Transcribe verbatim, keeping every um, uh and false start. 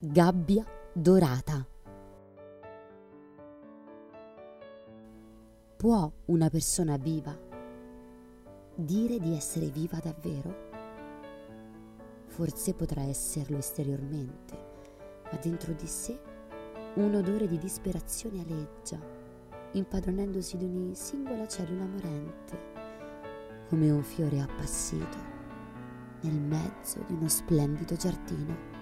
Gabbia dorata. Può una persona viva dire di essere viva davvero? Forse potrà esserlo esteriormente, ma dentro di sé un odore di disperazione aleggia, impadronendosi di ogni singola cellula morente, come un fiore appassito nel mezzo di uno splendido giardino.